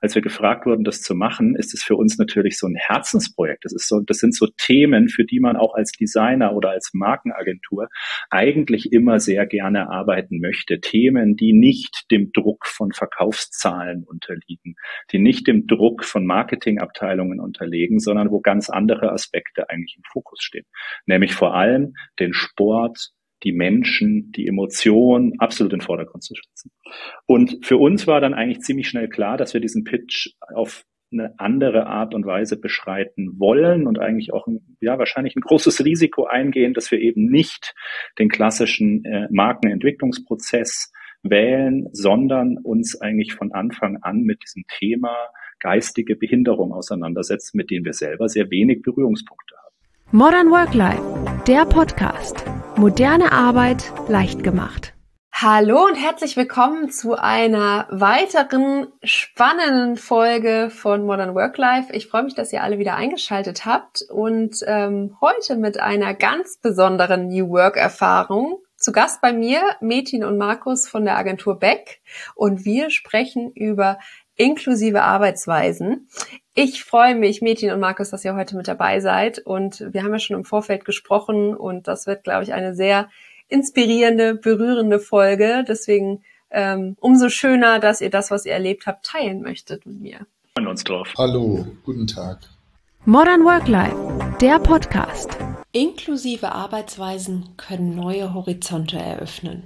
als wir gefragt wurden, das zu machen, ist es für uns natürlich so ein Herzensprojekt. Das sind so Themen, für die man auch als Designer oder als Markenagentur eigentlich immer sehr gerne arbeiten möchte. Themen, die nicht dem Druck von Verkaufszahlen unterliegen, die nicht dem Druck von Marketingabteilungen unterliegen, sondern wo ganz andere Aspekte eigentlich im Fokus stehen. Nämlich vor allem den Sport, die Menschen, die Emotionen absolut in den Vordergrund zu setzen. Und für uns war dann eigentlich ziemlich schnell klar, dass wir diesen Pitch auf eine andere Art und Weise beschreiten wollen und eigentlich auch wahrscheinlich ein großes Risiko eingehen, dass wir eben nicht den klassischen Markenentwicklungsprozess wählen, sondern uns eigentlich von Anfang an mit diesem Thema geistige Behinderung auseinandersetzen, mit dem wir selber sehr wenig Berührungspunkte haben. Modern Work Life, der Podcast. Moderne Arbeit leicht gemacht. Hallo und herzlich willkommen zu einer weiteren spannenden Folge von Modern Work Life. Ich freue mich, dass ihr alle wieder eingeschaltet habt und heute mit einer ganz besonderen New Work Erfahrung. Zu Gast bei mir Metin und Markus von der Agentur Beck und wir sprechen über inklusive Arbeitsweisen. Ich freue mich, Metin und Markus, dass ihr heute mit dabei seid und wir haben ja schon im Vorfeld gesprochen und das wird, glaube ich, eine sehr inspirierende, berührende Folge. Deswegen umso schöner, dass ihr das, was ihr erlebt habt, teilen möchtet mit mir. Wir freuen uns drauf. Hallo, guten Tag. Modern Work Life, der Podcast. Inklusive Arbeitsweisen können neue Horizonte eröffnen.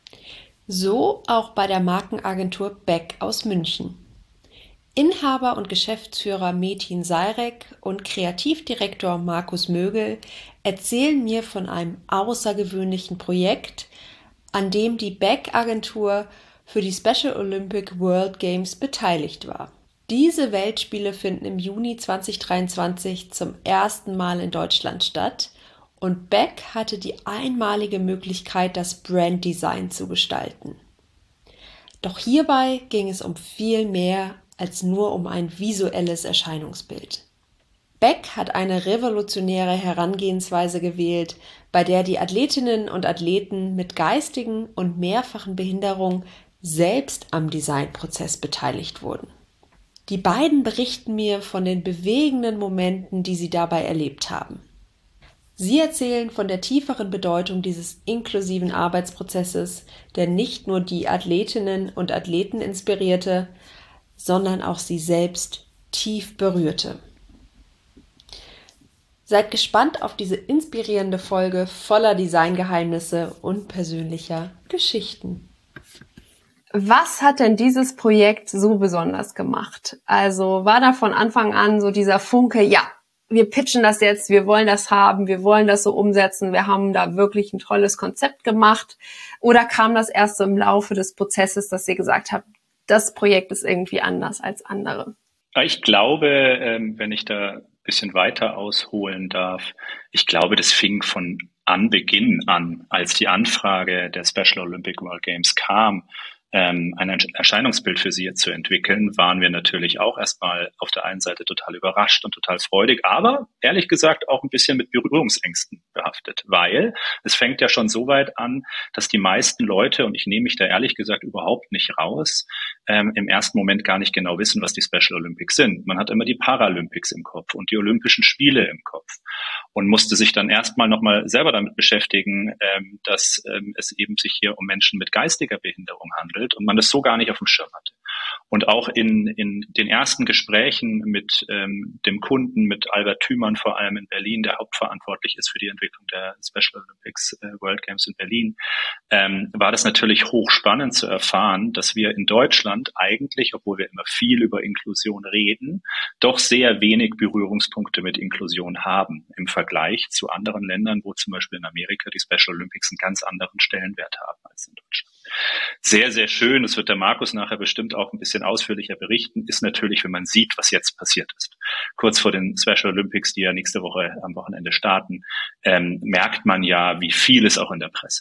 So auch bei der Markenagentur Beck aus München. Inhaber und Geschäftsführer Metin Seyrek und Kreativdirektor Markus Mögel erzählen mir von einem außergewöhnlichen Projekt, an dem die Beck-Agentur für die Special Olympic World Games beteiligt war. Diese Weltspiele finden im Juni 2023 zum ersten Mal in Deutschland statt und Beck hatte die einmalige Möglichkeit, das Branddesign zu gestalten. Doch hierbei ging es um viel mehr als nur um ein visuelles Erscheinungsbild. Beck hat eine revolutionäre Herangehensweise gewählt, bei der die Athletinnen und Athleten mit geistigen und mehrfachen Behinderungen selbst am Designprozess beteiligt wurden. Die beiden berichten mir von den bewegenden Momenten, die sie dabei erlebt haben. Sie erzählen von der tieferen Bedeutung dieses inklusiven Arbeitsprozesses, der nicht nur die Athletinnen und Athleten inspirierte, sondern auch sie selbst tief berührte. Seid gespannt auf diese inspirierende Folge voller Designgeheimnisse und persönlicher Geschichten. Was hat denn dieses Projekt so besonders gemacht? Also war da von Anfang an so dieser Funke, ja, wir pitchen das jetzt, wir wollen das haben, wir wollen das so umsetzen, wir haben da wirklich ein tolles Konzept gemacht? Oder kam das erst so im Laufe des Prozesses, dass ihr gesagt habt, das Projekt ist irgendwie anders als andere? Ich glaube, wenn ich da ein bisschen weiter ausholen darf, ich glaube, das fing von Anbeginn an, als die Anfrage der Special Olympic World Games kam, ein Erscheinungsbild für sie zu entwickeln, waren wir natürlich auch erstmal auf der einen Seite total überrascht und total freudig, aber ehrlich gesagt auch ein bisschen mit Berührungsängsten behaftet, weil es fängt ja schon so weit an, dass die meisten Leute, und ich nehme mich da ehrlich gesagt überhaupt nicht raus, im ersten Moment gar nicht genau wissen, was die Special Olympics sind. Man hat immer die Paralympics im Kopf und die Olympischen Spiele im Kopf und musste sich dann erstmal nochmal selber damit beschäftigen, dass es eben sich hier um Menschen mit geistiger Behinderung handelt und man das so gar nicht auf dem Schirm hatte. Und auch in den ersten Gesprächen mit dem Kunden, mit Albert Thümann vor allem in Berlin, der hauptverantwortlich ist für die Entwicklung der Special Olympics World Games in Berlin, war das natürlich hochspannend zu erfahren, dass wir in Deutschland eigentlich, obwohl wir immer viel über Inklusion reden, doch sehr wenig Berührungspunkte mit Inklusion haben im Vergleich zu anderen Ländern, wo zum Beispiel in Amerika die Special Olympics einen ganz anderen Stellenwert haben als in Deutschland. Sehr, sehr schön, das wird der Markus nachher bestimmt auch ein bisschen ausführlicher berichten, ist natürlich, wenn man sieht, was jetzt passiert ist. Kurz vor den Special Olympics, die ja nächste Woche am Wochenende starten, merkt man ja, wie viel es auch in der Presse ist.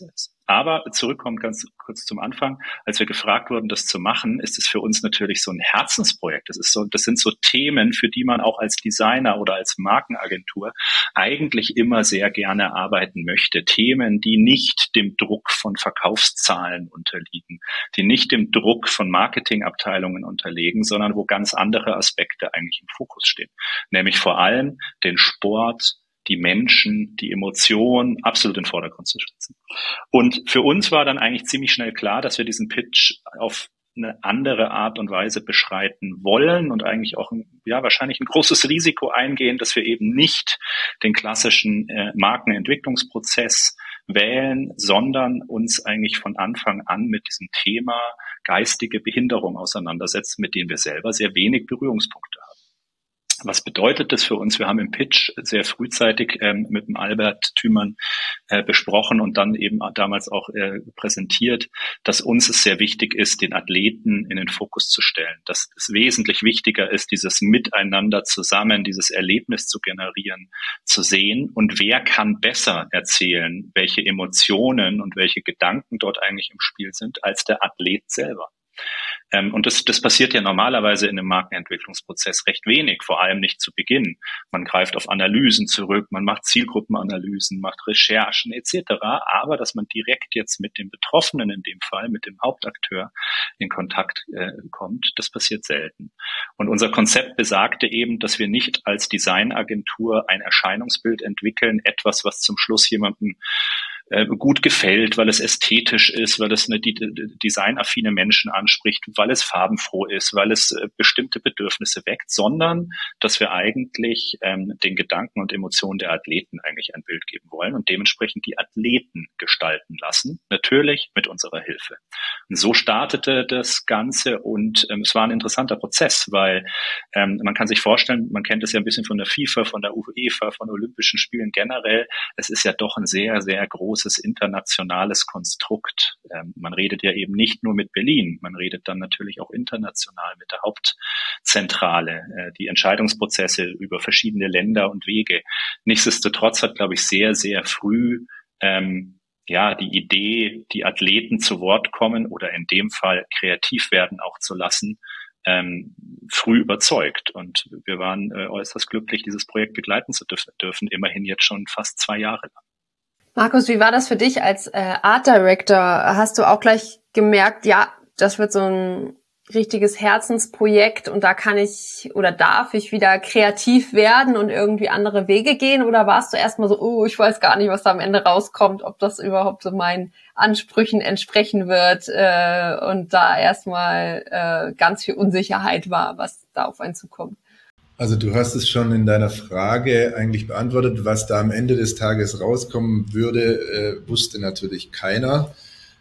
Aber zurückkommen ganz kurz zum Anfang, als wir gefragt wurden, das zu machen, ist es für uns natürlich so ein Herzensprojekt. Das sind so Themen, für die man auch als Designer oder als Markenagentur eigentlich immer sehr gerne arbeiten möchte. Themen, die nicht dem Druck von Verkaufszahlen unterliegen, die nicht dem Druck von Marketingabteilungen unterliegen, sondern wo ganz andere Aspekte eigentlich im Fokus stehen. Nämlich vor allem den Sport, die Menschen, die Emotionen absolut in den Vordergrund zu setzen. Und für uns war dann eigentlich ziemlich schnell klar, dass wir diesen Pitch auf eine andere Art und Weise beschreiten wollen und eigentlich auch wahrscheinlich ein großes Risiko eingehen, dass wir eben nicht den klassischen Markenentwicklungsprozess wählen, sondern uns eigentlich von Anfang an mit diesem Thema geistige Behinderung auseinandersetzen, mit denen wir selber sehr wenig Berührungspunkte haben. Was bedeutet das für uns? Wir haben im Pitch sehr frühzeitig mit dem Albert Thümann besprochen und dann eben damals auch präsentiert, dass uns es sehr wichtig ist, den Athleten in den Fokus zu stellen. Dass es wesentlich wichtiger ist, dieses Miteinander zusammen, dieses Erlebnis zu generieren, zu sehen. Und wer kann besser erzählen, welche Emotionen und welche Gedanken dort eigentlich im Spiel sind, als der Athlet selber? Und das passiert ja normalerweise in einem Markenentwicklungsprozess recht wenig, vor allem nicht zu Beginn. Man greift auf Analysen zurück, man macht Zielgruppenanalysen, macht Recherchen etc. Aber dass man direkt jetzt mit dem Betroffenen, in dem Fall mit dem Hauptakteur, in Kontakt kommt, das passiert selten. Und unser Konzept besagte eben, dass wir nicht als Designagentur ein Erscheinungsbild entwickeln, etwas, was zum Schluss jemandem gut gefällt, weil es ästhetisch ist, weil es die designaffine Menschen anspricht, weil es farbenfroh ist, weil es bestimmte Bedürfnisse weckt, sondern dass wir eigentlich den Gedanken und Emotionen der Athleten eigentlich ein Bild geben wollen und dementsprechend die Athleten gestalten lassen, natürlich mit unserer Hilfe. Und so startete das Ganze und es war ein interessanter Prozess, weil man kann sich vorstellen, man kennt es ja ein bisschen von der FIFA, von der UEFA, von Olympischen Spielen generell, es ist ja doch ein sehr, sehr großes internationales Konstrukt. Man redet ja eben nicht nur mit Berlin, man redet dann natürlich auch international mit der Hauptzentrale, die Entscheidungsprozesse über verschiedene Länder und Wege. Nichtsdestotrotz hat, glaube ich, sehr, sehr früh die Idee, die Athleten zu Wort kommen oder in dem Fall kreativ werden auch zu lassen, früh überzeugt. Und wir waren äußerst glücklich, dieses Projekt begleiten zu dürfen, immerhin jetzt schon fast 2 Jahre lang. Markus, wie war das für dich als Art Director? Hast du auch gleich gemerkt, ja, das wird so ein richtiges Herzensprojekt und da kann ich oder darf ich wieder kreativ werden und irgendwie andere Wege gehen? Oder warst du erstmal so, ich weiß gar nicht, was da am Ende rauskommt, ob das überhaupt so meinen Ansprüchen entsprechen wird und da erstmal ganz viel Unsicherheit war, was da auf einen zukommt? Also du hast es schon in deiner Frage eigentlich beantwortet. Was da am Ende des Tages rauskommen würde, wusste natürlich keiner.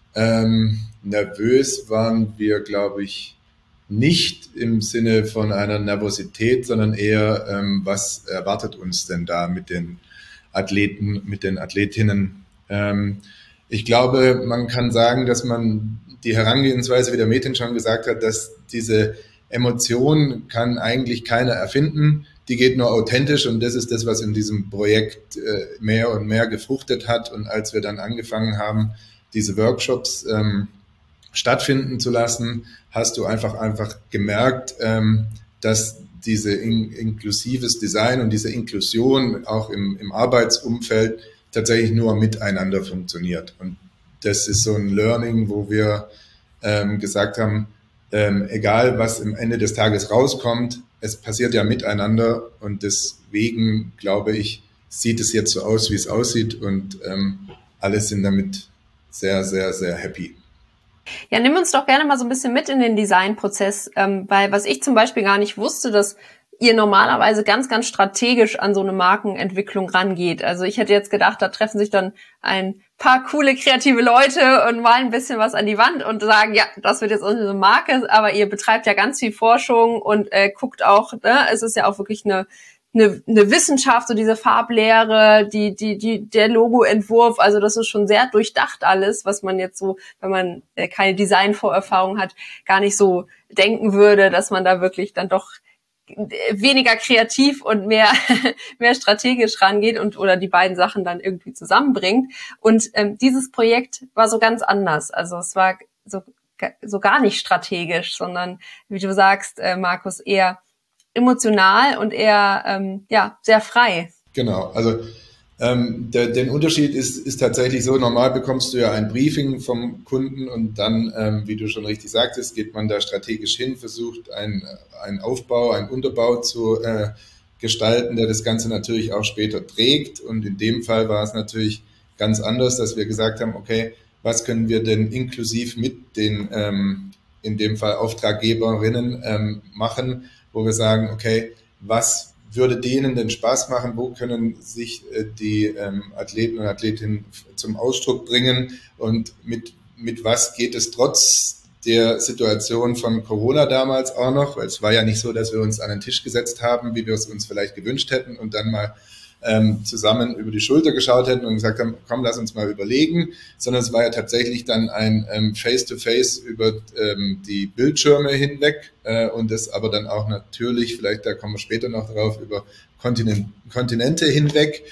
Nervös waren wir, glaube ich, nicht im Sinne von einer Nervosität, sondern eher, was erwartet uns denn da mit den Athleten, mit den Athletinnen? Ich glaube, man kann sagen, dass man die Herangehensweise, wie der Metin schon gesagt hat, dass diese Emotion kann eigentlich keiner erfinden, die geht nur authentisch und das ist das, was in diesem Projekt mehr und mehr gefruchtet hat. Und als wir dann angefangen haben, diese Workshops stattfinden zu lassen, hast du einfach gemerkt, dass diese inklusives Design und diese Inklusion auch im Arbeitsumfeld tatsächlich nur miteinander funktioniert. Und das ist so ein Learning, wo wir gesagt haben, egal was am Ende des Tages rauskommt, es passiert ja miteinander und deswegen, glaube ich, sieht es jetzt so aus, wie es aussieht und alle sind damit sehr, sehr, sehr happy. Ja, nimm uns doch gerne mal so ein bisschen mit in den Designprozess, weil was ich zum Beispiel gar nicht wusste, dass ihr normalerweise ganz, ganz strategisch an so eine Markenentwicklung rangeht. Also ich hätte jetzt gedacht, da treffen sich dann ein paar coole, kreative Leute und malen ein bisschen was an die Wand und sagen, ja, das wird jetzt unsere Marke, aber ihr betreibt ja ganz viel Forschung und guckt auch, ne, es ist ja auch wirklich eine Wissenschaft, so diese Farblehre, der Logoentwurf, also das ist schon sehr durchdacht alles, was man jetzt so, wenn man keine Designvorerfahrung hat, gar nicht so denken würde, dass man da wirklich dann doch weniger kreativ und mehr mehr strategisch rangeht und oder die beiden Sachen dann irgendwie zusammenbringt. Und dieses Projekt war so ganz anders. Also es war so gar nicht strategisch, sondern wie du sagst, Markus, eher emotional und eher sehr frei. Genau, also den Unterschied ist tatsächlich so, normal bekommst du ja ein Briefing vom Kunden und dann, wie du schon richtig sagtest, geht man da strategisch hin, versucht einen Aufbau, einen Unterbau zu gestalten, der das Ganze natürlich auch später trägt. Und in dem Fall war es natürlich ganz anders, dass wir gesagt haben, okay, was können wir denn inklusiv mit den, in dem Fall Auftraggeberinnen machen, wo wir sagen, okay, was würde denen denn Spaß machen? Wo können sich die Athleten und Athletinnen zum Ausdruck bringen? Und mit was geht es trotz der Situation von Corona damals auch noch? Weil es war ja nicht so, dass wir uns an den Tisch gesetzt haben, wie wir es uns vielleicht gewünscht hätten und dann mal zusammen über die Schulter geschaut hätten und gesagt haben, komm, lass uns mal überlegen, sondern es war ja tatsächlich dann ein Face-to-Face über die Bildschirme hinweg und das aber dann auch natürlich, vielleicht da kommen wir später noch drauf, über Kontinente hinweg.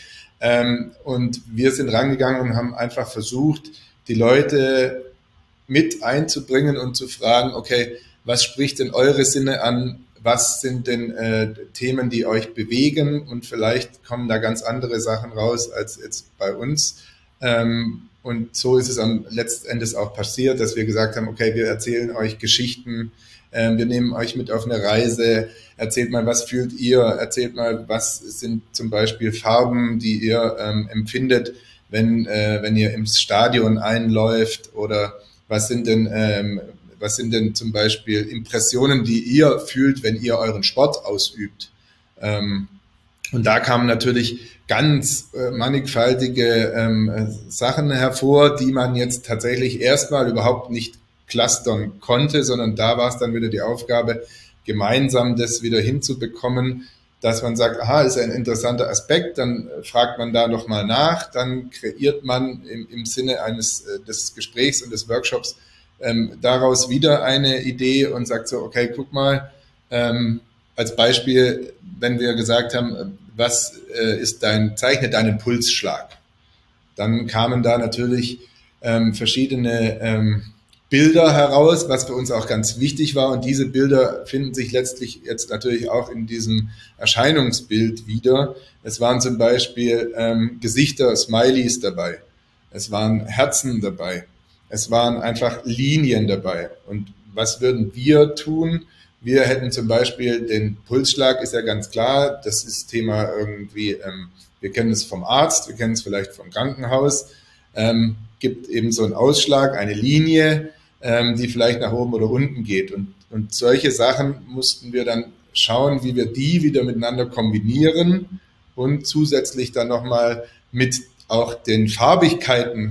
Und wir sind rangegangen und haben einfach versucht, die Leute mit einzubringen und zu fragen, okay, was spricht denn eure Sinne an? Was sind denn Themen, die euch bewegen? Und vielleicht kommen da ganz andere Sachen raus als jetzt bei uns. Und so ist es am letzten Endes auch passiert, dass wir gesagt haben, okay, wir erzählen euch Geschichten, wir nehmen euch mit auf eine Reise, erzählt mal, was fühlt ihr, erzählt mal, was sind zum Beispiel Farben, die ihr empfindet, wenn ihr ins Stadion einläuft, oder was sind denn zum Beispiel Impressionen, die ihr fühlt, wenn ihr euren Sport ausübt? Und da kamen natürlich ganz mannigfaltige Sachen hervor, die man jetzt tatsächlich erstmal überhaupt nicht clustern konnte, sondern da war es dann wieder die Aufgabe, gemeinsam das wieder hinzubekommen, dass man sagt, aha, ist ein interessanter Aspekt, dann fragt man da nochmal nach, dann kreiert man im Sinne des Gesprächs und des Workshops daraus wieder eine Idee und sagt so, okay, guck mal, als Beispiel, wenn wir gesagt haben, was zeichnet deinen Pulsschlag? Dann kamen da natürlich verschiedene Bilder heraus, was für uns auch ganz wichtig war. Und diese Bilder finden sich letztlich jetzt natürlich auch in diesem Erscheinungsbild wieder. Es waren zum Beispiel Gesichter, Smileys dabei. Es waren Herzen dabei. Es waren einfach Linien dabei. Und was würden wir tun? Wir hätten zum Beispiel den Pulsschlag, ist ja ganz klar, das ist Thema irgendwie, wir kennen es vom Arzt, wir kennen es vielleicht vom Krankenhaus, gibt eben so einen Ausschlag, eine Linie, die vielleicht nach oben oder unten geht. Und solche Sachen mussten wir dann schauen, wie wir die wieder miteinander kombinieren und zusätzlich dann nochmal mit auch den Farbigkeiten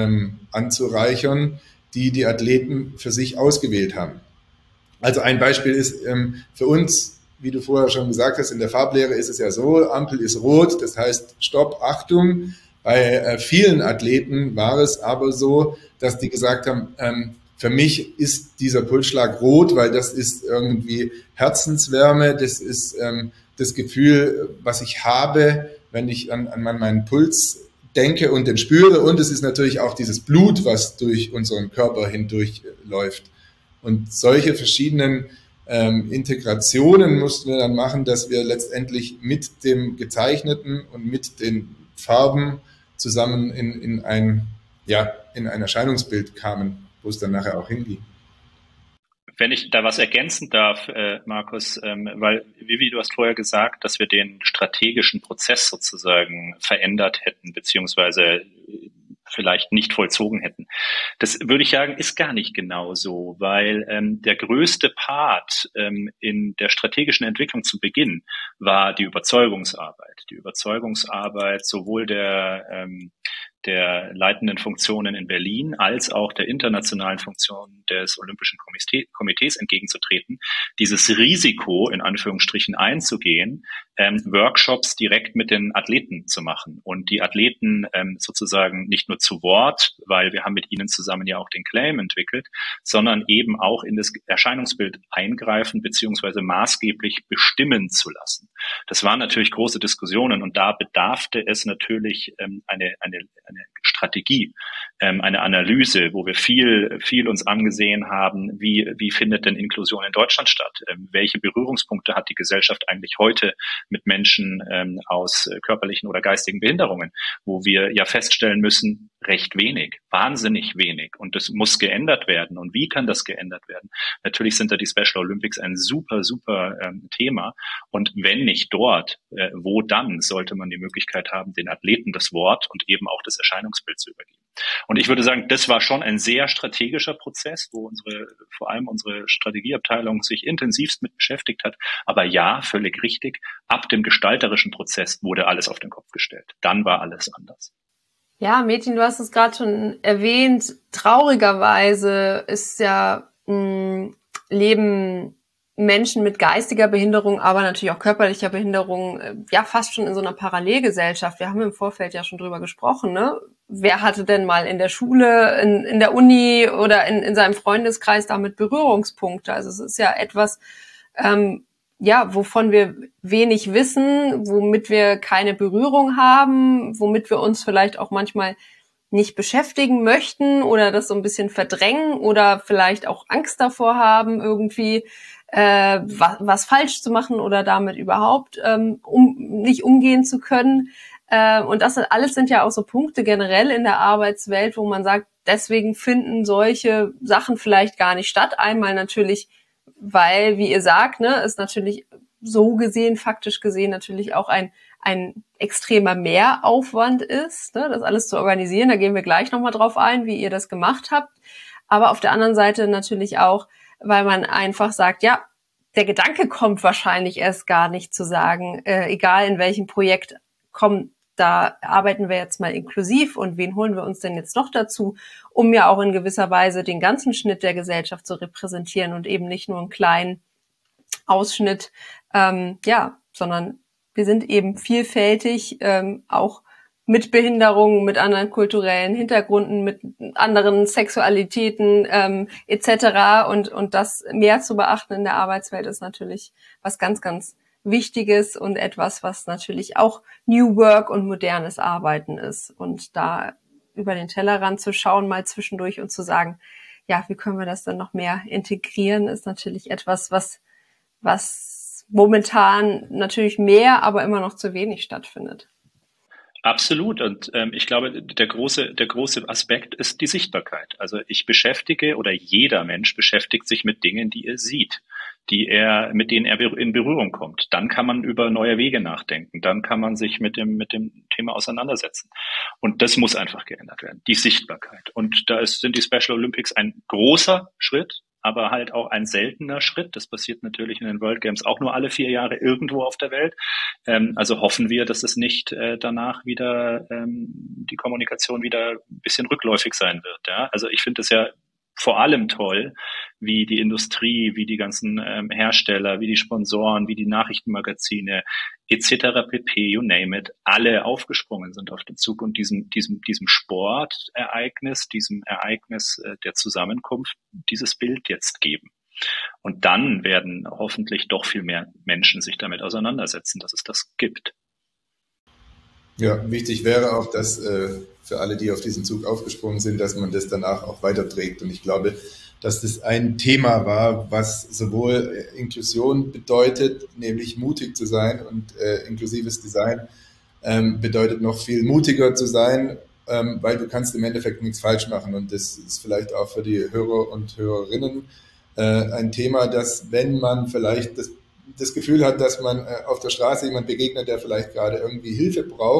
anzureichern, die Athleten für sich ausgewählt haben. Also ein Beispiel ist für uns, wie du vorher schon gesagt hast, in der Farblehre ist es ja so, Ampel ist rot, das heißt Stopp, Achtung. Bei vielen Athleten war es aber so, dass die gesagt haben, für mich ist dieser Pulsschlag rot, weil das ist irgendwie Herzenswärme, das ist das Gefühl, was ich habe, wenn ich an meinen Puls denke und den spüre. Und es ist natürlich auch dieses Blut, was durch unseren Körper hindurch läuft. Und solche verschiedenen Integrationen mussten wir dann machen, dass wir letztendlich mit dem Gezeichneten und mit den Farben zusammen in ein Erscheinungsbild kamen, wo es dann nachher auch hinging. Wenn ich da was ergänzen darf, Markus, weil, Vivi, du hast vorher gesagt, dass wir den strategischen Prozess sozusagen verändert hätten, beziehungsweise vielleicht nicht vollzogen hätten. Das würde ich sagen, ist gar nicht genau so, weil der größte Part in der strategischen Entwicklung zu Beginn war die Überzeugungsarbeit. Die Überzeugungsarbeit sowohl der der leitenden Funktionen in Berlin als auch der internationalen Funktion des Olympischen Komitees entgegenzutreten, dieses Risiko in Anführungsstrichen einzugehen, Workshops direkt mit den Athleten zu machen und die Athleten sozusagen nicht nur zu Wort, weil wir haben mit ihnen zusammen ja auch den Claim entwickelt, sondern eben auch in das Erscheinungsbild eingreifen bzw. maßgeblich bestimmen zu lassen. Das waren natürlich große Diskussionen und da bedarfte es natürlich eine Strategie, eine Analyse, wo wir viel uns angesehen haben, wie findet denn Inklusion in Deutschland statt? Welche Berührungspunkte hat die Gesellschaft eigentlich heute mit Menschen aus körperlichen oder geistigen Behinderungen, wo wir ja feststellen müssen, recht wenig, wahnsinnig wenig. Und das muss geändert werden. Und wie kann das geändert werden? Natürlich sind da die Special Olympics ein super Thema. Und wenn nicht dort, wo dann sollte man die Möglichkeit haben, den Athleten das Wort und eben auch das Erscheinungsbild zu übergeben. Und ich würde sagen, das war schon ein sehr strategischer Prozess, wo vor allem unsere Strategieabteilung sich intensivst mit beschäftigt hat. Aber ja, völlig richtig, ab dem gestalterischen Prozess wurde alles auf den Kopf gestellt. Dann war alles anders. Ja, Metin, du hast es gerade schon erwähnt. Traurigerweise ist ja leben Menschen mit geistiger Behinderung, aber natürlich auch körperlicher Behinderung, ja fast schon in so einer Parallelgesellschaft. Wir haben im Vorfeld ja schon drüber gesprochen, ne? Wer hatte denn mal in der Schule, in der Uni oder in seinem Freundeskreis damit Berührungspunkte? Also es ist ja etwas, wovon wir wenig wissen, womit wir keine Berührung haben, womit wir uns vielleicht auch manchmal nicht beschäftigen möchten oder das so ein bisschen verdrängen oder vielleicht auch Angst davor haben, irgendwie was falsch zu machen oder damit überhaupt nicht umgehen zu können. Und das alles sind ja auch so Punkte generell in der Arbeitswelt, wo man sagt, deswegen finden solche Sachen vielleicht gar nicht statt. Einmal natürlich, weil, wie ihr sagt, ne, ist natürlich so gesehen, faktisch gesehen natürlich auch ein extremer Mehraufwand ist, ne, das alles zu organisieren. Da gehen wir gleich nochmal drauf ein, wie ihr das gemacht habt. Aber auf der anderen Seite natürlich auch, weil man einfach sagt, ja, der Gedanke kommt wahrscheinlich erst gar nicht zu sagen, egal in welchem Projekt kommt, da arbeiten wir jetzt mal inklusiv und wen holen wir uns denn jetzt noch dazu, um ja auch in gewisser Weise den ganzen Schnitt der Gesellschaft zu repräsentieren und eben nicht nur einen kleinen Ausschnitt, sondern wir sind eben vielfältig, auch mit Behinderungen, mit anderen kulturellen Hintergründen, mit anderen Sexualitäten etc. Und das mehr zu beachten in der Arbeitswelt ist natürlich was ganz, ganz Wichtiges und etwas, was natürlich auch New Work und modernes Arbeiten ist. Und da über den Tellerrand zu schauen, mal zwischendurch und zu sagen, ja, wie können wir das dann noch mehr integrieren, ist natürlich etwas, was momentan natürlich mehr, aber immer noch zu wenig stattfindet. Absolut. Und ich glaube, der große Aspekt ist die Sichtbarkeit. Also ich beschäftige oder jeder Mensch beschäftigt sich mit Dingen, die er sieht, mit denen er in Berührung kommt. Dann kann man über neue Wege nachdenken. Dann kann man sich mit dem Thema auseinandersetzen. Und das muss einfach geändert werden. Die Sichtbarkeit. Und sind die Special Olympics ein großer Schritt, aber halt auch ein seltener Schritt. Das passiert natürlich in den World Games auch nur alle 4 Jahre irgendwo auf der Welt. Also hoffen wir, dass es nicht danach wieder die Kommunikation wieder ein bisschen rückläufig sein wird. Ja? Also ich finde es ja vor allem toll, wie die Industrie, wie die ganzen Hersteller, wie die Sponsoren, wie die Nachrichtenmagazine etc. pp, you name it, alle aufgesprungen sind auf den Zug und diesem Sportereignis, diesem Ereignis der Zusammenkunft dieses Bild jetzt geben. Und dann werden hoffentlich doch viel mehr Menschen sich damit auseinandersetzen, dass es das gibt. Ja, wichtig wäre auch, dass für alle, die auf diesen Zug aufgesprungen sind, dass man das danach auch weiterträgt. Und ich glaube, dass das ein Thema war, was sowohl Inklusion bedeutet, nämlich mutig zu sein, und inklusives Design bedeutet noch viel mutiger zu sein, weil du kannst im Endeffekt nichts falsch machen. Und das ist vielleicht auch für die Hörer und Hörerinnen ein Thema, dass wenn man vielleicht das Gefühl hat, dass man auf der Straße jemand begegnet, der vielleicht gerade irgendwie Hilfe braucht,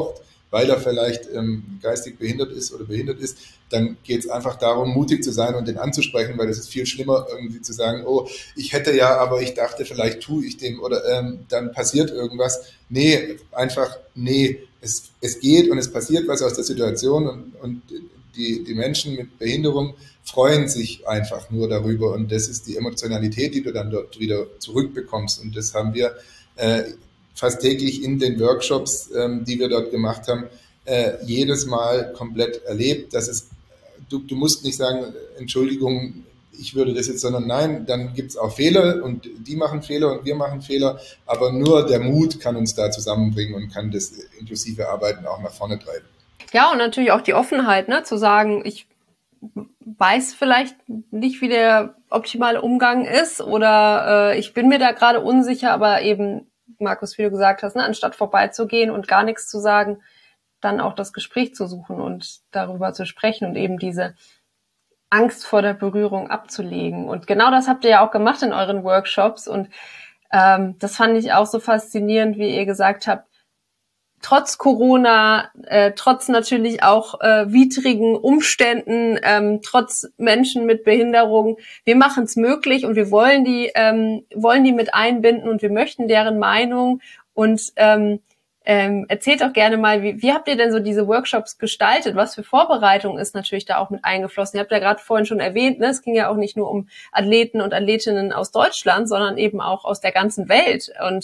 weil er vielleicht geistig behindert ist oder behindert ist, dann geht es einfach darum, mutig zu sein und den anzusprechen, weil es ist viel schlimmer, irgendwie zu sagen, oh, ich hätte ja, aber ich dachte, vielleicht tue ich dem oder dann passiert irgendwas. Nee, einfach, nee, es geht und es passiert was aus der Situation und die Menschen mit Behinderung freuen sich einfach nur darüber und das ist die Emotionalität, die du dann dort wieder zurückbekommst und das haben wir fast täglich in den Workshops, die wir dort gemacht haben, jedes Mal komplett erlebt, dass es, du musst nicht sagen, Entschuldigung, ich würde das jetzt, sondern nein, dann gibt es auch Fehler und die machen Fehler und wir machen Fehler, aber nur der Mut kann uns da zusammenbringen und kann das inklusive Arbeiten auch nach vorne treiben. Ja, und natürlich auch die Offenheit, ne, zu sagen, ich weiß vielleicht nicht, wie der optimale Umgang ist oder ich bin mir da gerade unsicher, aber eben, Markus, wie du gesagt hast, ne, anstatt vorbeizugehen und gar nichts zu sagen, dann auch das Gespräch zu suchen und darüber zu sprechen und eben diese Angst vor der Berührung abzulegen. Und genau das habt ihr ja auch gemacht in euren Workshops und das fand ich auch so faszinierend, wie ihr gesagt habt, trotz Corona, trotz natürlich auch widrigen Umständen, trotz Menschen mit Behinderung, wir machen es möglich und wir wollen die mit einbinden und wir möchten deren Meinung und erzählt auch gerne mal, wie habt ihr denn so diese Workshops gestaltet? Was für Vorbereitung ist natürlich da auch mit eingeflossen? Ihr habt ja gerade vorhin schon erwähnt, ne? Es ging ja auch nicht nur um Athleten und Athletinnen aus Deutschland, sondern eben auch aus der ganzen Welt und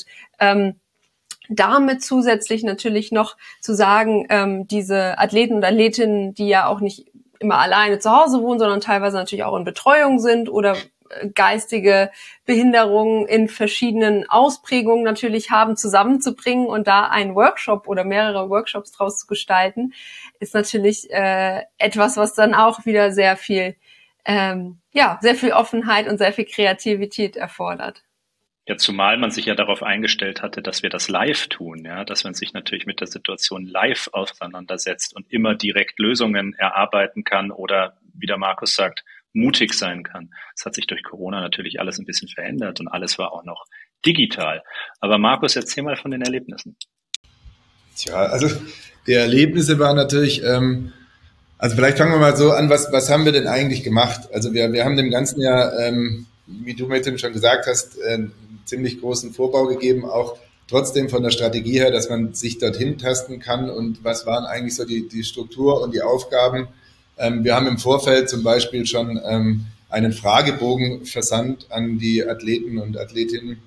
damit zusätzlich natürlich noch zu sagen, diese Athleten und Athletinnen, die ja auch nicht immer alleine zu Hause wohnen, sondern teilweise natürlich auch in Betreuung sind oder geistige Behinderungen in verschiedenen Ausprägungen natürlich haben, zusammenzubringen und da einen Workshop oder mehrere Workshops draus zu gestalten, ist natürlich etwas, was dann auch wieder sehr viel Offenheit und sehr viel Kreativität erfordert. Ja, zumal man sich ja darauf eingestellt hatte, dass wir das live tun, ja, dass man sich natürlich mit der Situation live auseinandersetzt und immer direkt Lösungen erarbeiten kann oder, wie der Markus sagt, mutig sein kann. Das hat sich durch Corona natürlich alles ein bisschen verändert und alles war auch noch digital. Aber Markus, erzähl mal von den Erlebnissen. Tja, also die Erlebnisse waren natürlich, also vielleicht fangen wir mal so an, was haben wir denn eigentlich gemacht? Also wir haben dem ganzen Jahr, wie du mit dem schon gesagt hast, ziemlich großen Vorbau gegeben, auch trotzdem von der Strategie her, dass man sich dorthin tasten kann und was waren eigentlich so die Struktur und die Aufgaben. Wir haben im Vorfeld zum Beispiel schon einen Fragebogen versandt an die Athleten und Athletinnen,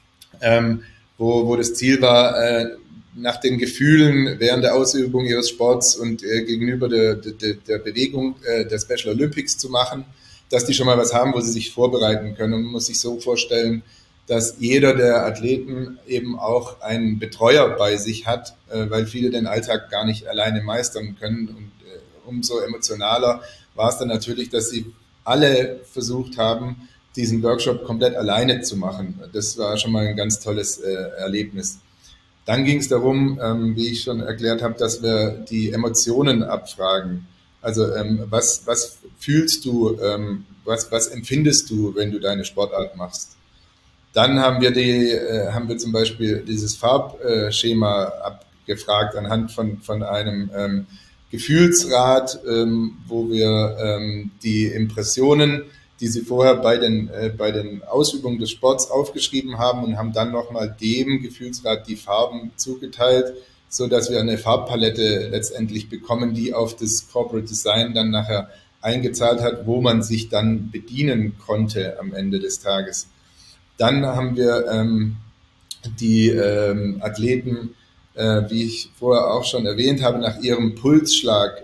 wo das Ziel war, nach den Gefühlen während der Ausübung ihres Sports und gegenüber der Bewegung der Special Olympics zu machen, dass die schon mal was haben, wo sie sich vorbereiten können. Und man muss sich so vorstellen, dass jeder der Athleten eben auch einen Betreuer bei sich hat, weil viele den Alltag gar nicht alleine meistern können. Und umso emotionaler war es dann natürlich, dass sie alle versucht haben, diesen Workshop komplett alleine zu machen. Das war schon mal ein ganz tolles Erlebnis. Dann ging es darum, wie ich schon erklärt habe, dass wir die Emotionen abfragen. Also was fühlst du, was empfindest du, wenn du deine Sportart machst? Dann haben wir zum Beispiel dieses Farbschema abgefragt anhand von einem Gefühlsrad, wo wir die Impressionen, die sie vorher bei den Ausübungen des Sports aufgeschrieben haben und haben dann nochmal dem Gefühlsrad die Farben zugeteilt, so dass wir eine Farbpalette letztendlich bekommen, die auf das Corporate Design dann nachher eingezahlt hat, wo man sich dann bedienen konnte am Ende des Tages. Dann haben wir die Athleten, wie ich vorher auch schon erwähnt habe, nach ihrem Pulsschlag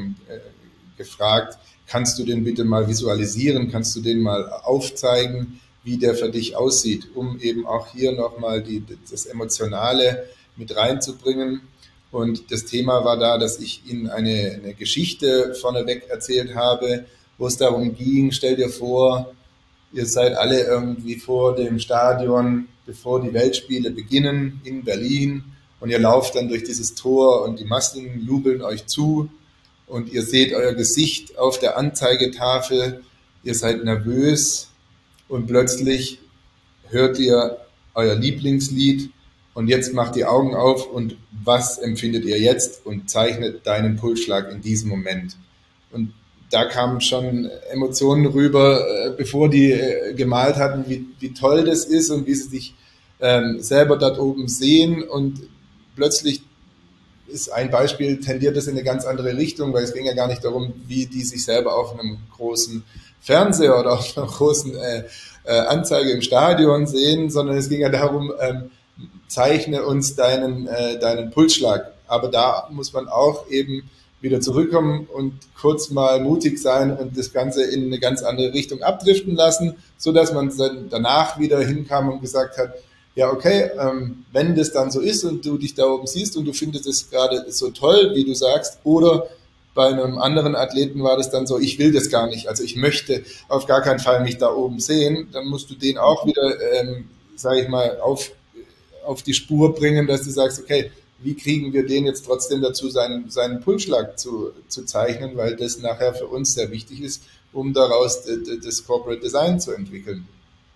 gefragt. Kannst du den bitte mal visualisieren? Kannst du den mal aufzeigen, wie der für dich aussieht, um eben auch hier nochmal das Emotionale mit reinzubringen. Und das Thema war da, dass ich ihnen eine Geschichte vorneweg erzählt habe, wo es darum ging, stell dir vor, ihr seid alle irgendwie vor dem Stadion, bevor die Weltspiele beginnen in Berlin und ihr lauft dann durch dieses Tor und die Massen jubeln euch zu und ihr seht euer Gesicht auf der Anzeigetafel, ihr seid nervös und plötzlich hört ihr euer Lieblingslied Und jetzt mach die Augen auf und was empfindet ihr jetzt und zeichnet deinen Pulsschlag in diesem Moment. Und da kamen schon Emotionen rüber, bevor die gemalt hatten, wie toll das ist und wie sie sich selber dort oben sehen. Und plötzlich ist ein Beispiel, tendiert das in eine ganz andere Richtung, weil es ging ja gar nicht darum, wie die sich selber auf einem großen Fernseher oder auf einer großen Anzeige im Stadion sehen, sondern es ging ja darum, zeichne uns deinen Pulsschlag. Aber da muss man auch eben wieder zurückkommen und kurz mal mutig sein und das Ganze in eine ganz andere Richtung abdriften lassen, so dass man dann danach wieder hinkam und gesagt hat, ja, okay, wenn das dann so ist und du dich da oben siehst und du findest es gerade so toll, wie du sagst, oder bei einem anderen Athleten war das dann so, ich will das gar nicht, also ich möchte auf gar keinen Fall mich da oben sehen, dann musst du den auch wieder, sage ich mal, auf die Spur bringen, dass du sagst, okay, wie kriegen wir den jetzt trotzdem dazu, seinen Pulsschlag zu zeichnen, weil das nachher für uns sehr wichtig ist, um daraus das Corporate Design zu entwickeln.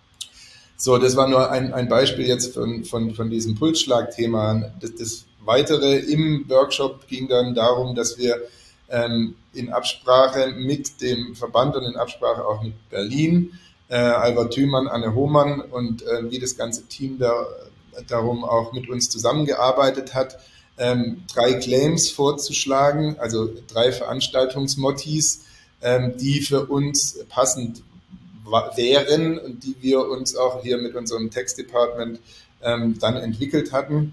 So, das war nur ein Beispiel jetzt von diesem Pulsschlag-Thema. Das Weitere im Workshop ging dann darum, dass wir in Absprache mit dem Verband und in Absprache auch mit Berlin, Albert Thümann, Anne Hohmann und wie das ganze Team darum auch mit uns zusammengearbeitet hat, 3 Claims vorzuschlagen, also 3 Veranstaltungsmottis, die für uns passend wären und die wir uns auch hier mit unserem Text-Department dann entwickelt hatten.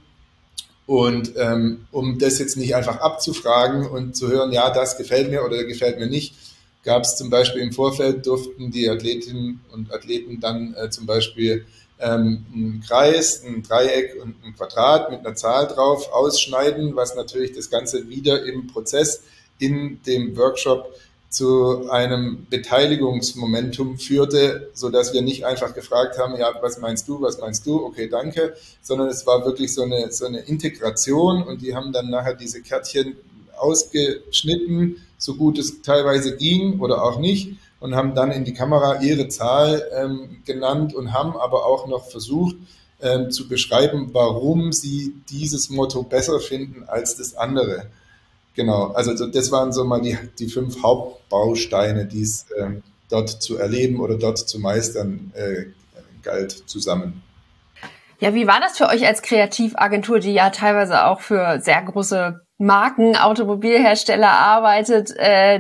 Und um das jetzt nicht einfach abzufragen und zu hören, ja, das gefällt mir oder gefällt mir nicht, gab es zum Beispiel im Vorfeld, durften die Athletinnen und Athleten dann zum Beispiel einen Kreis, ein Dreieck und ein Quadrat mit einer Zahl drauf ausschneiden, was natürlich das Ganze wieder im Prozess in dem Workshop zu einem Beteiligungsmomentum führte, so dass wir nicht einfach gefragt haben, ja, was meinst du, okay, danke, sondern es war wirklich so eine Integration und die haben dann nachher diese Kärtchen ausgeschnitten, so gut es teilweise ging oder auch nicht, und haben dann in die Kamera ihre Zahl genannt und haben aber auch noch versucht zu beschreiben, warum sie dieses Motto besser finden als das andere. Genau, also das waren so mal die 5 Hauptbausteine, die es dort zu erleben oder dort zu meistern galt zusammen. Ja, wie war das für euch als Kreativagentur, die ja teilweise auch für sehr große Marken, Automobilhersteller arbeitet?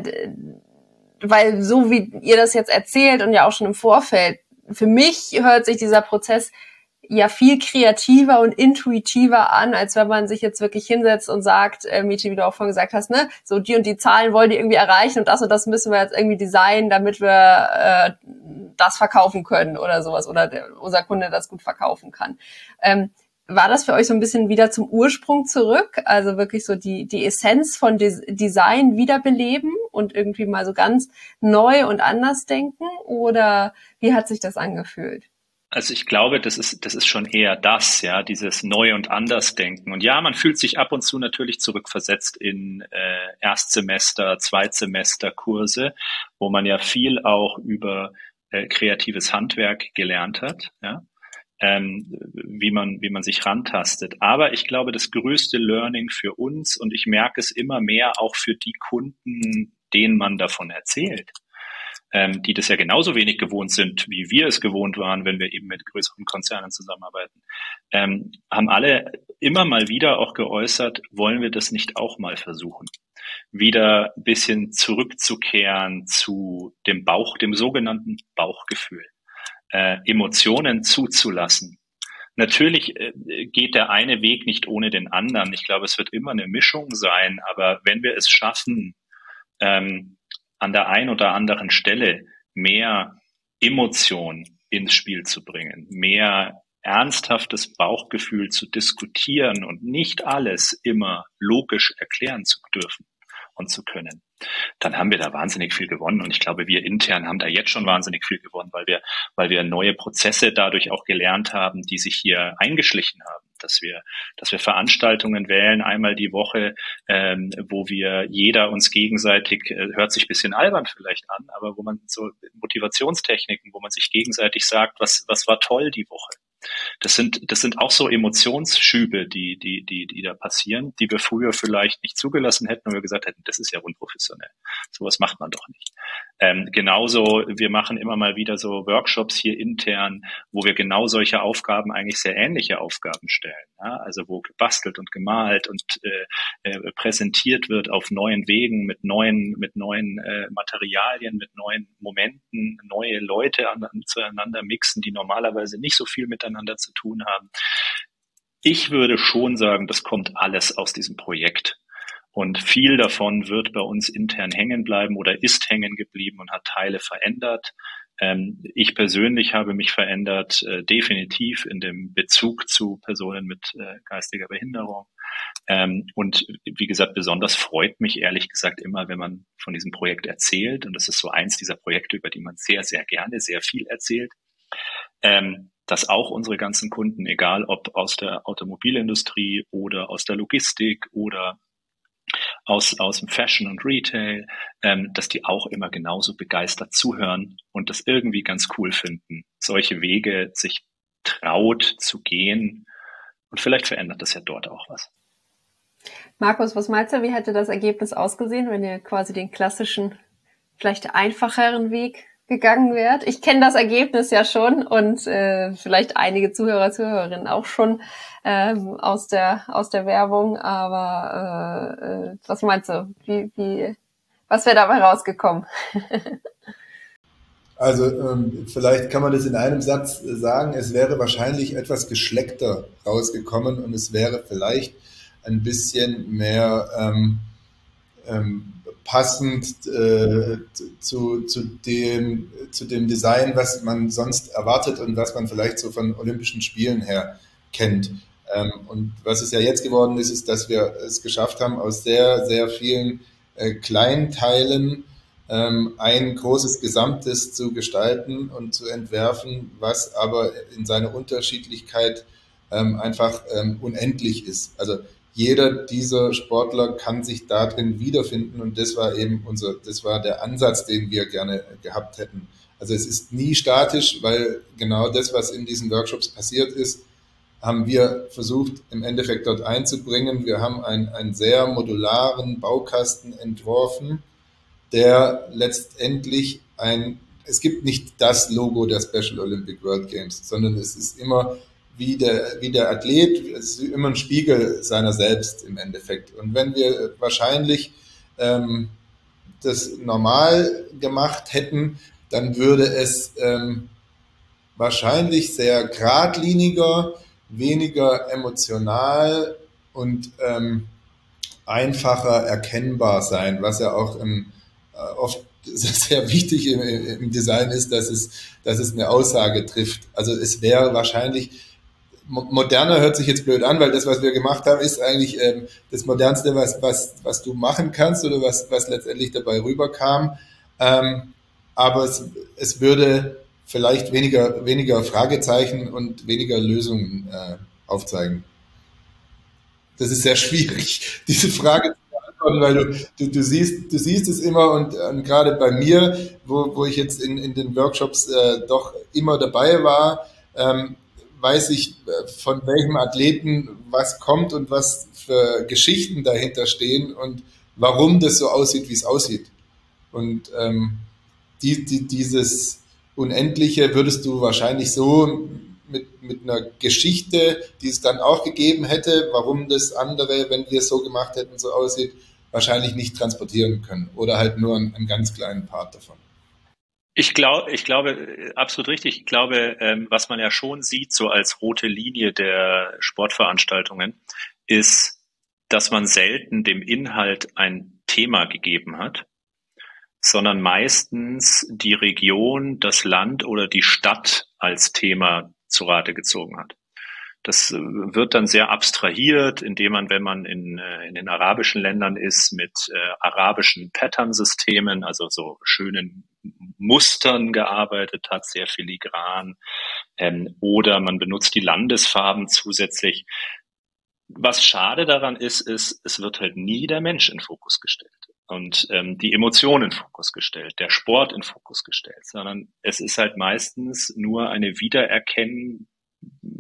Weil so wie ihr das jetzt erzählt und ja auch schon im Vorfeld, für mich hört sich dieser Prozess ja viel kreativer und intuitiver an, als wenn man sich jetzt wirklich hinsetzt und sagt, Michi, wie du auch vorhin gesagt hast, ne, so die und die Zahlen wollen die irgendwie erreichen und das müssen wir jetzt irgendwie designen, damit wir das verkaufen können oder sowas oder unser Kunde das gut verkaufen kann. War das für euch so ein bisschen wieder zum Ursprung zurück? Also wirklich so die Essenz von Design wiederbeleben und irgendwie mal so ganz neu und anders denken? Oder wie hat sich das angefühlt? Also ich glaube, das ist schon eher das, ja, dieses Neu- und Andersdenken. Und ja, man fühlt sich ab und zu natürlich zurückversetzt in Erstsemester, Zweitsemester-Kurse, wo man ja viel auch über kreatives Handwerk gelernt hat, ja. Wie man sich rantastet. Aber ich glaube, das größte Learning für uns, und ich merke es immer mehr auch für die Kunden, denen man davon erzählt, die das ja genauso wenig gewohnt sind, wie wir es gewohnt waren, wenn wir eben mit größeren Konzernen zusammenarbeiten, haben alle immer mal wieder auch geäußert, wollen wir das nicht auch mal versuchen? Wieder ein bisschen zurückzukehren zu dem dem sogenannten Bauchgefühl. Emotionen zuzulassen. Natürlich geht der eine Weg nicht ohne den anderen. Ich glaube, es wird immer eine Mischung sein, aber wenn wir es schaffen, an der einen oder anderen Stelle mehr Emotion ins Spiel zu bringen, mehr ernsthaftes Bauchgefühl zu diskutieren und nicht alles immer logisch erklären zu dürfen und zu können, dann haben wir da wahnsinnig viel gewonnen. Und ich glaube, wir intern haben da jetzt schon wahnsinnig viel gewonnen, weil wir neue Prozesse dadurch auch gelernt haben, die sich hier eingeschlichen haben, dass wir Veranstaltungen wählen, einmal die Woche, wo wir jeder uns gegenseitig, hört sich ein bisschen albern vielleicht an, aber wo man so Motivationstechniken, wo man sich gegenseitig sagt, was war toll die Woche. Das sind auch so Emotionsschübe, die da passieren, die wir früher vielleicht nicht zugelassen hätten, und wir gesagt hätten, das ist ja unprofessionell. Sowas macht man doch nicht. Genauso, wir machen immer mal wieder so Workshops hier intern, wo wir genau solche Aufgaben, eigentlich sehr ähnliche Aufgaben stellen. Ja? Also wo gebastelt und gemalt und präsentiert wird auf neuen Wegen, mit neuen Materialien, mit neuen Momenten, neue Leute zueinander mixen, die normalerweise nicht so viel miteinander zu tun haben. Ich würde schon sagen, das kommt alles aus diesem Projekt. Und viel davon wird bei uns intern hängen bleiben oder ist hängen geblieben und hat Teile verändert. Ich persönlich habe mich verändert, definitiv in dem Bezug zu Personen mit geistiger Behinderung. Und wie gesagt, besonders freut mich ehrlich gesagt immer, wenn man von diesem Projekt erzählt. Und das ist so eins dieser Projekte, über die man sehr, sehr gerne, sehr viel erzählt. Dass auch unsere ganzen Kunden, egal ob aus der Automobilindustrie oder aus der Logistik oder aus dem Fashion und Retail, dass die auch immer genauso begeistert zuhören und das irgendwie ganz cool finden, solche Wege sich traut zu gehen, und vielleicht verändert das ja dort auch was. Markus, was meinst du, wie hätte das Ergebnis ausgesehen, wenn ihr quasi den klassischen, vielleicht einfacheren Weg gegangen wärt? Ich kenne das Ergebnis ja schon und vielleicht einige Zuhörerinnen auch schon aus der Werbung, aber was meinst du? Was wäre dabei rausgekommen? Also vielleicht kann man das in einem Satz sagen, es wäre wahrscheinlich etwas geschleckter rausgekommen und es wäre vielleicht ein bisschen mehr passend zu dem Design, was man sonst erwartet und was man vielleicht so von Olympischen Spielen her kennt. Und was es ja jetzt geworden ist, ist, dass wir es geschafft haben, aus sehr, sehr vielen kleinen Teilen ein großes Gesamtes zu gestalten und zu entwerfen, was aber in seiner Unterschiedlichkeit einfach unendlich ist. Also jeder dieser Sportler kann sich darin wiederfinden und das war der Ansatz, den wir gerne gehabt hätten. Also es ist nie statisch, weil genau das, was in diesen Workshops passiert ist, haben wir versucht im Endeffekt dort einzubringen. Wir haben einen sehr modularen Baukasten entworfen, der letztendlich es gibt nicht das Logo der Special Olympic World Games, sondern es ist immer wie der Athlet, es ist immer ein Spiegel seiner selbst im Endeffekt. Und wenn wir wahrscheinlich das normal gemacht hätten, dann würde es wahrscheinlich sehr geradliniger, weniger emotional und einfacher erkennbar sein, was ja auch oft sehr wichtig im Design ist, dass es eine Aussage trifft. Also es wäre wahrscheinlich moderner, hört sich jetzt blöd an, weil das, was wir gemacht haben, ist eigentlich das Modernste, was du machen kannst oder was letztendlich dabei rüberkam. Aber es würde vielleicht weniger Fragezeichen und weniger Lösungen aufzeigen. Das ist sehr schwierig, diese Frage zu beantworten, weil du siehst es immer und gerade bei mir, wo ich jetzt in den Workshops doch immer dabei war, weiß ich, von welchem Athleten was kommt und was für Geschichten dahinter stehen und warum das so aussieht, wie es aussieht. Und dieses Unendliche würdest du wahrscheinlich so mit einer Geschichte, die es dann auch gegeben hätte, warum das andere, wenn wir es so gemacht hätten, so aussieht, wahrscheinlich nicht transportieren können oder halt nur einen ganz kleinen Part davon. Ich glaube, absolut richtig. Ich glaube, was man ja schon sieht, so als rote Linie der Sportveranstaltungen, ist, dass man selten dem Inhalt ein Thema gegeben hat, sondern meistens die Region, das Land oder die Stadt als Thema zu Rate gezogen hat. Das wird dann sehr abstrahiert, indem man, wenn man in den arabischen Ländern ist, mit arabischen Pattern-Systemen, also so schönen Mustern gearbeitet hat, sehr filigran, oder man benutzt die Landesfarben zusätzlich. Was schade daran ist, es wird halt nie der Mensch in Fokus gestellt und die Emotion in Fokus gestellt, der Sport in Fokus gestellt, sondern es ist halt meistens nur eine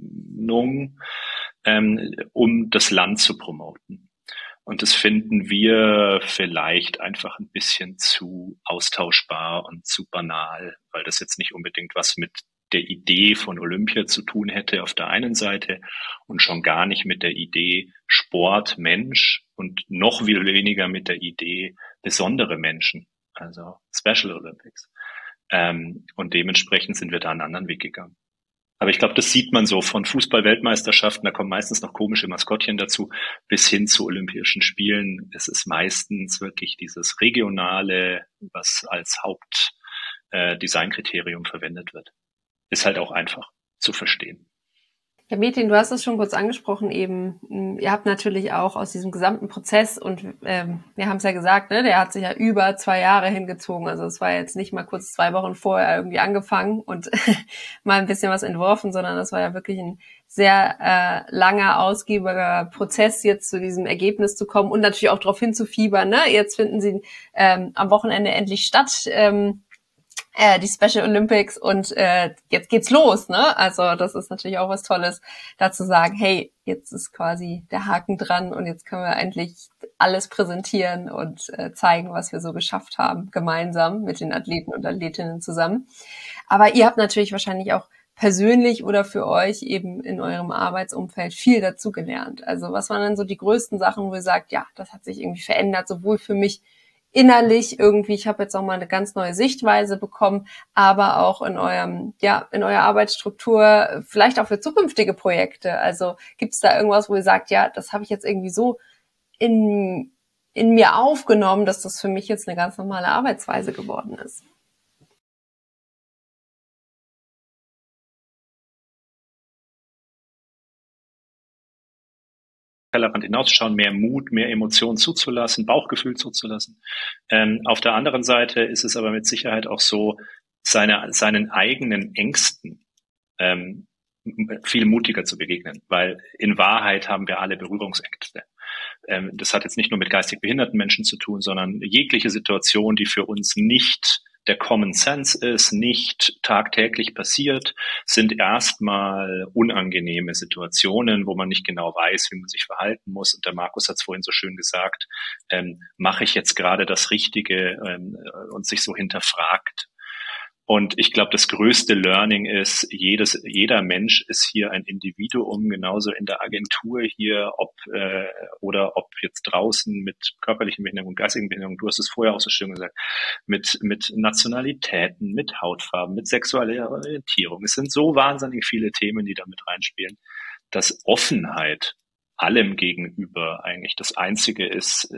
um das Land zu promoten. Und das finden wir vielleicht einfach ein bisschen zu austauschbar und zu banal, weil das jetzt nicht unbedingt was mit der Idee von Olympia zu tun hätte auf der einen Seite und schon gar nicht mit der Idee Sport, Mensch und noch viel weniger mit der Idee besondere Menschen, also Special Olympics. Und dementsprechend sind wir da einen anderen Weg gegangen. Aber ich glaube, das sieht man so von Fußball-Weltmeisterschaften, da kommen meistens noch komische Maskottchen dazu, bis hin zu Olympischen Spielen. Es ist meistens wirklich dieses Regionale, was als Hauptdesignkriterium verwendet wird. Ist halt auch einfach zu verstehen. Ja, Metin, du hast es schon kurz angesprochen eben. Ihr habt natürlich auch aus diesem gesamten Prozess und wir haben es ja gesagt, ne, der hat sich ja über 2 Jahre hingezogen. Also es war jetzt nicht mal kurz 2 Wochen vorher irgendwie angefangen und mal ein bisschen was entworfen, sondern das war ja wirklich ein sehr langer, ausgiebiger Prozess, jetzt zu diesem Ergebnis zu kommen und natürlich auch darauf hinzufiebern. Ne? Jetzt finden sie am Wochenende endlich statt. Die Special Olympics und jetzt geht's los, ne? Also das ist natürlich auch was Tolles, da zu sagen, hey, jetzt ist quasi der Haken dran und jetzt können wir endlich alles präsentieren und zeigen, was wir so geschafft haben, gemeinsam mit den Athleten und Athletinnen zusammen. Aber ihr habt natürlich wahrscheinlich auch persönlich oder für euch eben in eurem Arbeitsumfeld viel dazugelernt. Also was waren dann so die größten Sachen, wo ihr sagt, ja, das hat sich irgendwie verändert, sowohl für mich innerlich irgendwie, ich habe jetzt auch mal eine ganz neue Sichtweise bekommen, aber auch in eurer Arbeitsstruktur, vielleicht auch für zukünftige Projekte. Also gibt es da irgendwas, wo ihr sagt, ja, das habe ich jetzt irgendwie so in mir aufgenommen, dass das für mich jetzt eine ganz normale Arbeitsweise geworden ist? Tellerrand hinauszuschauen, mehr Mut, mehr Emotionen zuzulassen, Bauchgefühl zuzulassen. Auf der anderen Seite ist es aber mit Sicherheit auch so, seinen eigenen Ängsten viel mutiger zu begegnen, weil in Wahrheit haben wir alle Berührungsängste. Das hat jetzt nicht nur mit geistig behinderten Menschen zu tun, sondern jegliche Situation, die für uns nicht der Common Sense ist, nicht tagtäglich passiert, sind erstmal unangenehme Situationen, wo man nicht genau weiß, wie man sich verhalten muss. Und der Markus hat es vorhin so schön gesagt, mache ich jetzt gerade das Richtige und sich so hinterfragt. Und ich glaube, das größte Learning ist, jeder Mensch ist hier ein Individuum, genauso in der Agentur hier, ob jetzt draußen mit körperlichen Behinderungen, geistigen Behinderungen, du hast es vorher auch so schön gesagt, mit Nationalitäten, mit Hautfarben, mit sexueller Orientierung. Es sind so wahnsinnig viele Themen, die da mit reinspielen, dass Offenheit allem gegenüber eigentlich das einzige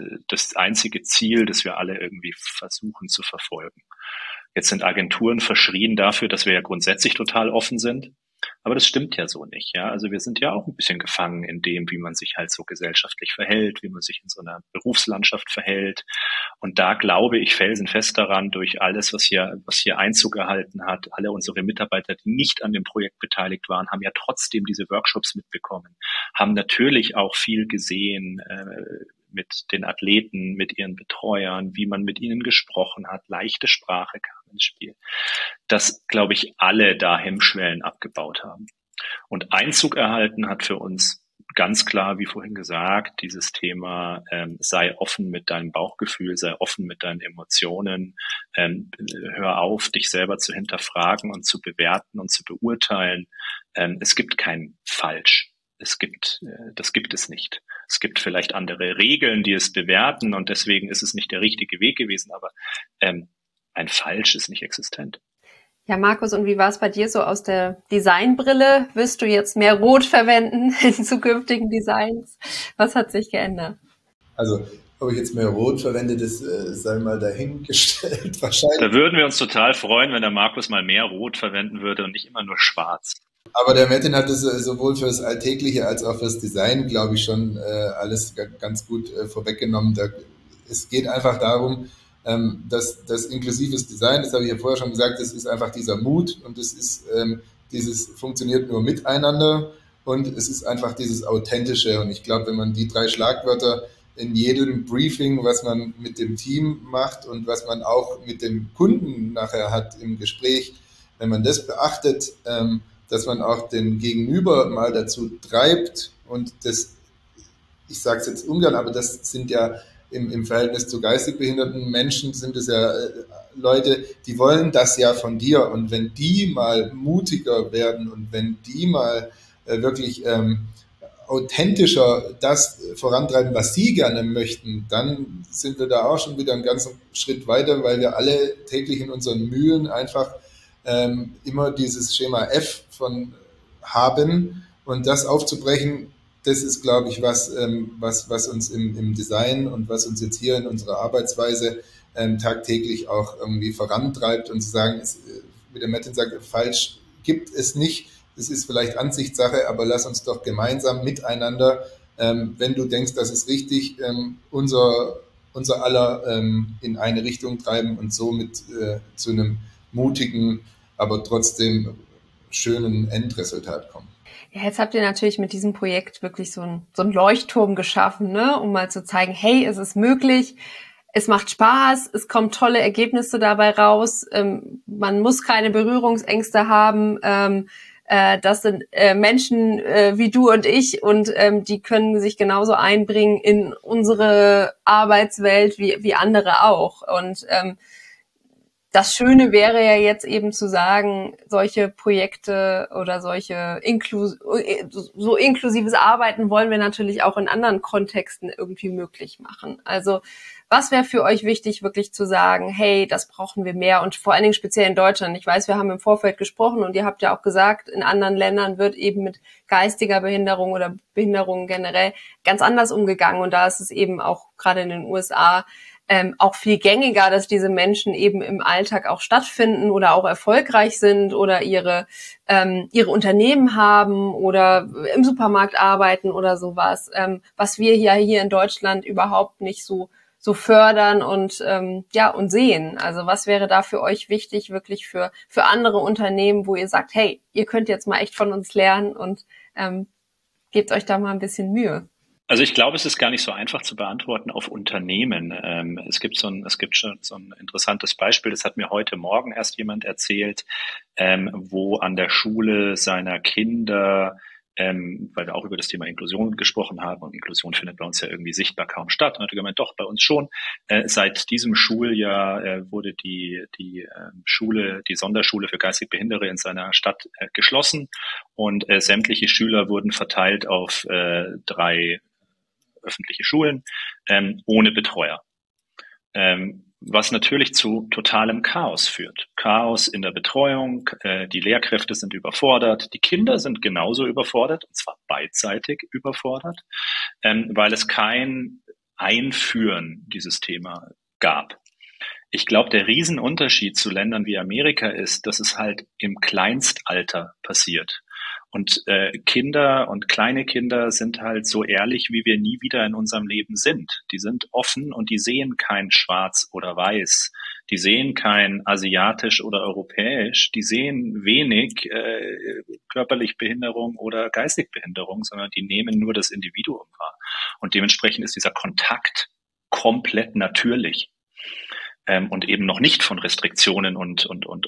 Ziel, das wir alle irgendwie versuchen zu verfolgen. Jetzt sind Agenturen verschrien dafür, dass wir ja grundsätzlich total offen sind. Aber das stimmt ja so nicht, ja. Also wir sind ja auch ein bisschen gefangen in dem, wie man sich halt so gesellschaftlich verhält, wie man sich in so einer Berufslandschaft verhält. Und da glaube ich felsenfest daran, durch alles, was hier Einzug erhalten hat, alle unsere Mitarbeiter, die nicht an dem Projekt beteiligt waren, haben ja trotzdem diese Workshops mitbekommen, haben natürlich auch viel gesehen, mit den Athleten, mit ihren Betreuern, wie man mit ihnen gesprochen hat, leichte Sprache kam ins Spiel. Dass, glaube ich, alle da Hemmschwellen abgebaut haben. Und Einzug erhalten hat für uns ganz klar, wie vorhin gesagt, dieses Thema, sei offen mit deinem Bauchgefühl, sei offen mit deinen Emotionen, hör auf, dich selber zu hinterfragen und zu bewerten und zu beurteilen. Es gibt kein Falsch. Das gibt es nicht. Es gibt vielleicht andere Regeln, die es bewerten und deswegen ist es nicht der richtige Weg gewesen, aber ein Falsch ist nicht existent. Ja, Markus, und wie war es bei dir so aus der Designbrille? Wirst du jetzt mehr Rot verwenden in zukünftigen Designs? Was hat sich geändert? Also, ob ich jetzt mehr Rot verwende, das sei mal dahingestellt wahrscheinlich. Da würden wir uns total freuen, wenn der Markus mal mehr Rot verwenden würde und nicht immer nur schwarz. Aber der Metin hat es sowohl fürs Alltägliche als auch fürs Design, glaube ich, schon alles ganz gut vorweggenommen. Es geht einfach darum, dass das inklusives Design, das habe ich ja vorher schon gesagt, das ist einfach dieser Mut und es ist dieses funktioniert nur miteinander und es ist einfach dieses Authentische. Und ich glaube, wenn man die 3 Schlagwörter in jedem Briefing, was man mit dem Team macht und was man auch mit dem Kunden nachher hat im Gespräch, wenn man das beachtet, dass man auch den Gegenüber mal dazu treibt und das, ich sage es jetzt ungern, aber das sind ja im Verhältnis zu geistig behinderten Menschen sind es ja Leute, die wollen das ja von dir und wenn die mal mutiger werden und wenn die mal wirklich authentischer das vorantreiben, was sie gerne möchten, dann sind wir da auch schon wieder einen ganzen Schritt weiter, weil wir alle täglich in unseren Mühen einfach immer dieses Schema F von haben und das aufzubrechen, das ist, glaube ich, was uns im Design und was uns jetzt hier in unserer Arbeitsweise tagtäglich auch irgendwie vorantreibt und zu sagen, wie der Metin sagt, falsch gibt es nicht. Das ist vielleicht Ansichtssache, aber lass uns doch gemeinsam miteinander, wenn du denkst, das ist richtig, unser aller in eine Richtung treiben und somit zu einem mutigen, aber trotzdem schönen Endresultat kommen. Ja, jetzt habt ihr natürlich mit diesem Projekt wirklich so ein Leuchtturm geschaffen, ne, um mal zu zeigen, hey, es ist möglich, es macht Spaß, es kommen tolle Ergebnisse dabei raus, man muss keine Berührungsängste haben, das sind Menschen wie du und ich und die können sich genauso einbringen in unsere Arbeitswelt wie andere auch. Und das Schöne wäre ja jetzt eben zu sagen, solche Projekte oder solche so inklusives Arbeiten wollen wir natürlich auch in anderen Kontexten irgendwie möglich machen. Also was wäre für euch wichtig, wirklich zu sagen, hey, das brauchen wir mehr und vor allen Dingen speziell in Deutschland. Ich weiß, wir haben im Vorfeld gesprochen und ihr habt ja auch gesagt, in anderen Ländern wird eben mit geistiger Behinderung oder Behinderungen generell ganz anders umgegangen und da ist es eben auch gerade in den USA auch viel gängiger, dass diese Menschen eben im Alltag auch stattfinden oder auch erfolgreich sind oder ihre Unternehmen haben oder im Supermarkt arbeiten oder sowas, was wir hier in Deutschland überhaupt nicht so fördern und und sehen. Also was wäre da für euch wichtig, wirklich für andere Unternehmen, wo ihr sagt, hey, ihr könnt jetzt mal echt von uns lernen und gebt euch da mal ein bisschen Mühe. Also ich glaube, es ist gar nicht so einfach zu beantworten auf Unternehmen. Es gibt schon so ein interessantes Beispiel, das hat mir heute Morgen erst jemand erzählt, wo an der Schule seiner Kinder, weil wir auch über das Thema Inklusion gesprochen haben und Inklusion findet bei uns ja irgendwie sichtbar kaum statt. Und hat gemeint, doch, bei uns schon. Seit diesem Schuljahr wurde die Schule, die Sonderschule für geistig Behinderte in seiner Stadt geschlossen und sämtliche Schüler wurden verteilt auf 3 öffentliche Schulen ohne Betreuer. Was natürlich zu totalem Chaos führt. Chaos in der Betreuung, die Lehrkräfte sind überfordert, die Kinder sind genauso überfordert, und zwar beidseitig überfordert, weil es kein Einführen dieses Thema gab. Ich glaube, der Riesenunterschied zu Ländern wie Amerika ist, dass es halt im Kleinstalter passiert. Und Kinder und kleine Kinder sind halt so ehrlich, wie wir nie wieder in unserem Leben sind. Die sind offen und die sehen kein Schwarz oder Weiß. Die sehen kein asiatisch oder europäisch. Die sehen wenig körperlich Behinderung oder geistig Behinderung, sondern die nehmen nur das Individuum wahr. Und dementsprechend ist dieser Kontakt komplett natürlich. Und eben noch nicht von Restriktionen und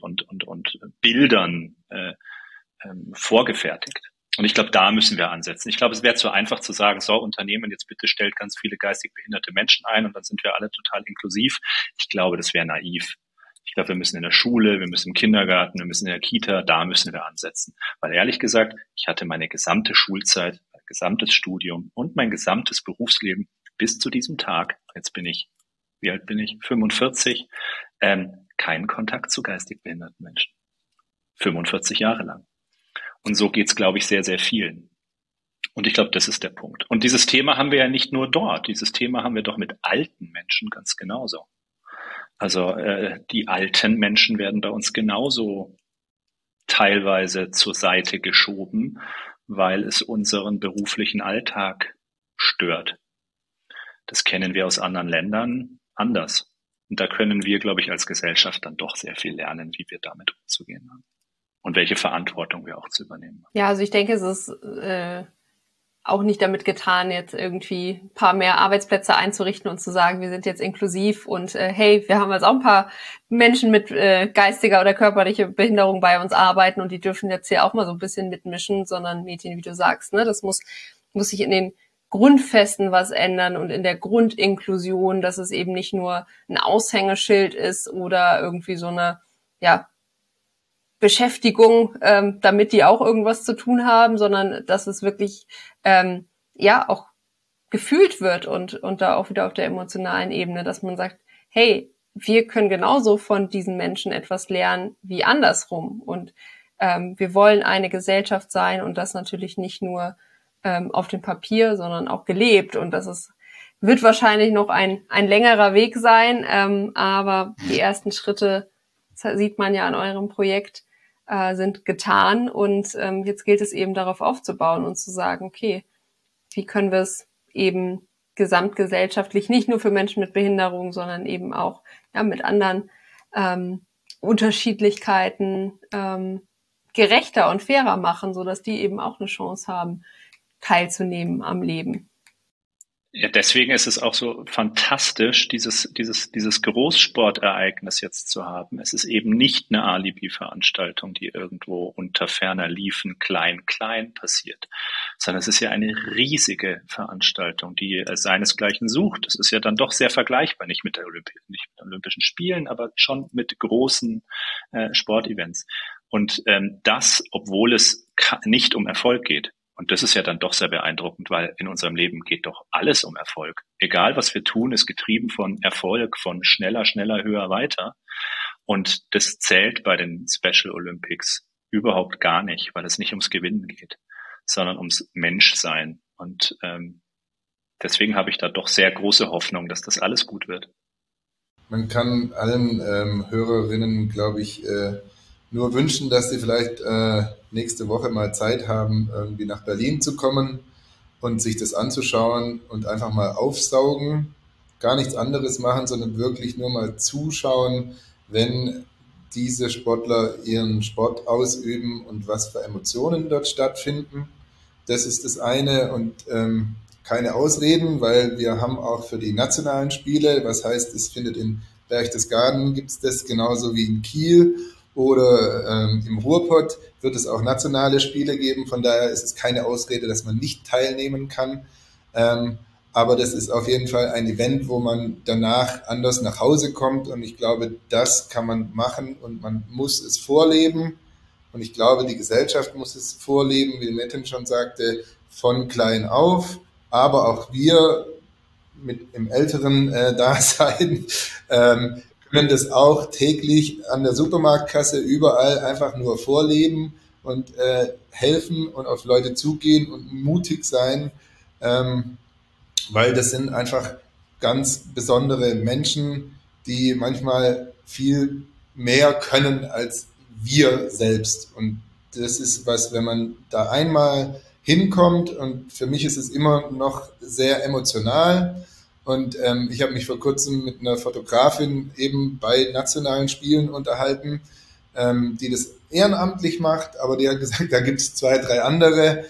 Bildern vorgefertigt. Und ich glaube, da müssen wir ansetzen. Ich glaube, es wäre zu einfach zu sagen, so Unternehmen, jetzt bitte stellt ganz viele geistig behinderte Menschen ein und dann sind wir alle total inklusiv. Ich glaube, das wäre naiv. Ich glaube, wir müssen in der Schule, wir müssen im Kindergarten, wir müssen in der Kita, da müssen wir ansetzen. Weil ehrlich gesagt, ich hatte meine gesamte Schulzeit, mein gesamtes Studium und mein gesamtes Berufsleben bis zu diesem Tag, jetzt bin ich, wie alt bin ich? 45, keinen Kontakt zu geistig behinderten Menschen. 45 Jahre lang. Und so geht's, glaube ich, sehr, sehr vielen. Und ich glaube, das ist der Punkt. Und dieses Thema haben wir ja nicht nur dort. Dieses Thema haben wir doch mit alten Menschen ganz genauso. Also die alten Menschen werden bei uns genauso teilweise zur Seite geschoben, weil es unseren beruflichen Alltag stört. Das kennen wir aus anderen Ländern anders. Und da können wir, glaube ich, als Gesellschaft dann doch sehr viel lernen, wie wir damit umzugehen haben. Und welche Verantwortung wir auch zu übernehmen haben. Ja, also ich denke, es ist auch nicht damit getan, jetzt irgendwie ein paar mehr Arbeitsplätze einzurichten und zu sagen, wir sind jetzt inklusiv und hey, wir haben jetzt auch ein paar Menschen mit geistiger oder körperlicher Behinderung bei uns arbeiten und die dürfen jetzt hier auch mal so ein bisschen mitmischen, sondern Mädchen, wie du sagst, ne, das muss sich in den Grundfesten was ändern und in der Grundinklusion, dass es eben nicht nur ein Aushängeschild ist oder irgendwie so eine, ja, Beschäftigung, damit die auch irgendwas zu tun haben, sondern dass es wirklich auch gefühlt wird und da auch wieder auf der emotionalen Ebene, dass man sagt, hey, wir können genauso von diesen Menschen etwas lernen wie andersrum und wir wollen eine Gesellschaft sein und das natürlich nicht nur auf dem Papier, sondern auch gelebt und wird wahrscheinlich noch ein längerer Weg sein, aber die ersten Schritte, das sieht man ja an eurem Projekt, sind getan und jetzt gilt es eben darauf aufzubauen und zu sagen, okay, wie können wir es eben gesamtgesellschaftlich nicht nur für Menschen mit Behinderung, sondern eben auch mit anderen Unterschiedlichkeiten gerechter und fairer machen, sodass die eben auch eine Chance haben, teilzunehmen am Leben. Ja, deswegen ist es auch so fantastisch, dieses Großsportereignis jetzt zu haben. Es ist eben nicht eine Alibi-Veranstaltung, die irgendwo unter ferner Liefen klein passiert, sondern es ist ja eine riesige Veranstaltung, die seinesgleichen sucht. Es ist ja dann doch sehr vergleichbar, nicht mit Olympischen Spielen, aber schon mit großen Sportevents. Und das, obwohl es nicht um Erfolg geht. Und das ist ja dann doch sehr beeindruckend, weil in unserem Leben geht doch alles um Erfolg. Egal, was wir tun, ist getrieben von Erfolg, von schneller, höher, weiter. Und das zählt bei den Special Olympics überhaupt gar nicht, weil es nicht ums Gewinnen geht, sondern ums Menschsein. Und deswegen habe ich da doch sehr große Hoffnung, dass das alles gut wird. Man kann allen Hörerinnen, glaube ich, nur wünschen, dass sie vielleicht nächste Woche mal Zeit haben, irgendwie nach Berlin zu kommen und sich das anzuschauen und einfach mal aufsaugen, gar nichts anderes machen, sondern wirklich nur mal zuschauen, wenn diese Sportler ihren Sport ausüben und was für Emotionen dort stattfinden. Das ist das eine und keine Ausreden, weil wir haben auch für die nationalen Spiele, was heißt, es findet in Berchtesgaden, gibt es das genauso wie in Kiel. Oder im Ruhrpott wird es auch nationale Spiele geben. Von daher ist es keine Ausrede, dass man nicht teilnehmen kann. Aber das ist auf jeden Fall ein Event, wo man danach anders nach Hause kommt. Und ich glaube, das kann man machen und man muss es vorleben. Und ich glaube, die Gesellschaft muss es vorleben, wie Metin schon sagte, von klein auf. Aber auch wir mit im älteren Dasein können das auch täglich an der Supermarktkasse überall einfach nur vorleben und helfen und auf Leute zugehen und mutig sein, weil das sind einfach ganz besondere Menschen, die manchmal viel mehr können als wir selbst. Und das ist was, wenn man da einmal hinkommt, und für mich ist es immer noch sehr emotional. Und ich habe mich vor kurzem mit einer Fotografin eben bei nationalen Spielen unterhalten, die das ehrenamtlich macht, aber die hat gesagt, da gibt es 2, 3 andere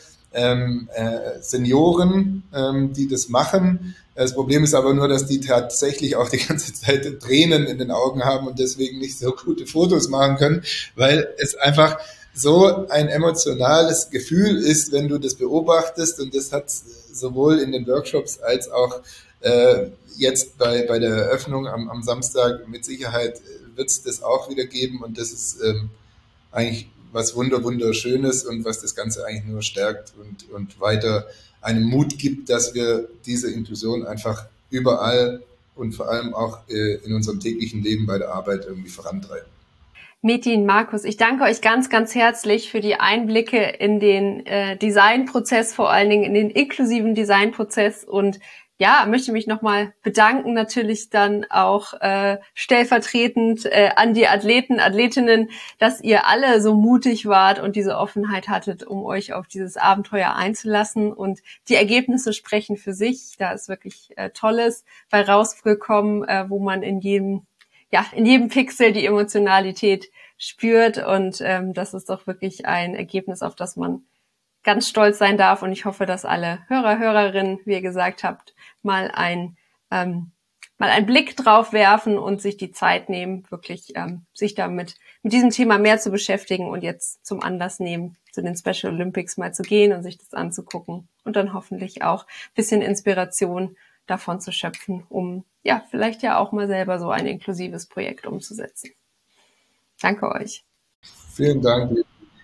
Senioren, die das machen. Das Problem ist aber nur, dass die tatsächlich auch die ganze Zeit Tränen in den Augen haben und deswegen nicht so gute Fotos machen können, weil es einfach so ein emotionales Gefühl ist, wenn du das beobachtest, und das hat sowohl in den Workshops als auch jetzt bei der Eröffnung am Samstag mit Sicherheit wird es das auch wieder geben, und das ist eigentlich was wunderschönes und was das Ganze eigentlich nur stärkt und weiter einen Mut gibt, dass wir diese Inklusion einfach überall und vor allem auch in unserem täglichen Leben bei der Arbeit irgendwie vorantreiben. Metin, Markus, ich danke euch ganz, ganz herzlich für die Einblicke in den Designprozess, vor allen Dingen in den inklusiven Designprozess, und ja, möchte mich nochmal bedanken, natürlich dann auch stellvertretend an die Athleten, Athletinnen, dass ihr alle so mutig wart und diese Offenheit hattet, um euch auf dieses Abenteuer einzulassen, und die Ergebnisse sprechen für sich. Da ist wirklich Tolles bei rausgekommen, wo man in jedem Pixel die Emotionalität spürt, und das ist doch wirklich ein Ergebnis, auf das man ganz stolz sein darf. Und ich hoffe, dass alle Hörerinnen, wie ihr gesagt habt, mal einen Blick drauf werfen und sich die Zeit nehmen, wirklich sich damit mit diesem Thema mehr zu beschäftigen und jetzt zum Anlass nehmen, zu den Special Olympics mal zu gehen und sich das anzugucken und dann hoffentlich auch ein bisschen Inspiration davon zu schöpfen, um vielleicht ja auch mal selber so ein inklusives Projekt umzusetzen. Danke euch. Vielen Dank.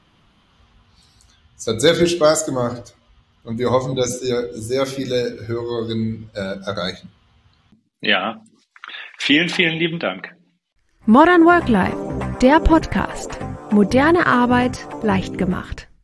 Es hat sehr viel Spaß gemacht und wir hoffen, dass wir sehr viele Hörerinnen erreichen. Ja, vielen, vielen lieben Dank. Modern Work Life, der Podcast. Moderne Arbeit leicht gemacht.